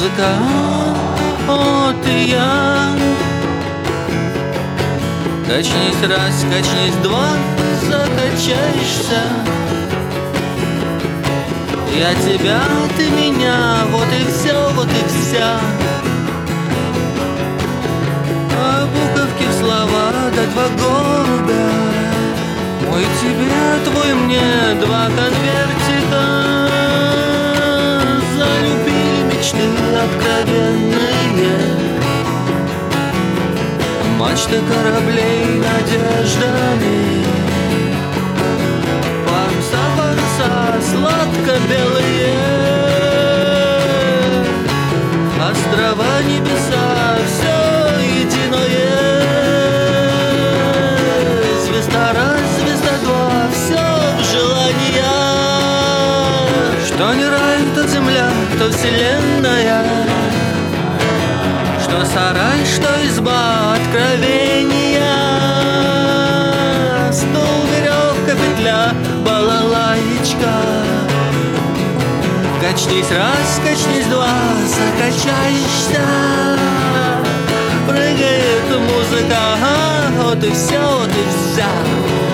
музыка, вот и я. Качнись раз, качнись два, закачаешься. Я тебя, ты меня, вот и все, вот и вся. А буковки в слова, да два голубя. Мой тебе, твой мне, два конвертика. Залюбили мечты откровенные, мачты кораблей надеждами. Паруса, паруса, сладко-белые, острова, небеса, все единое. Звезда раз, звезда два, все в желаниях. Что не рай, то земля, то вселенная, что сарай, что изба откровения, стул, веревка, петля, балалаечка. Качнись раз, качнись два, закачаешься. Прыгает музыка, вот и все, вот и вся.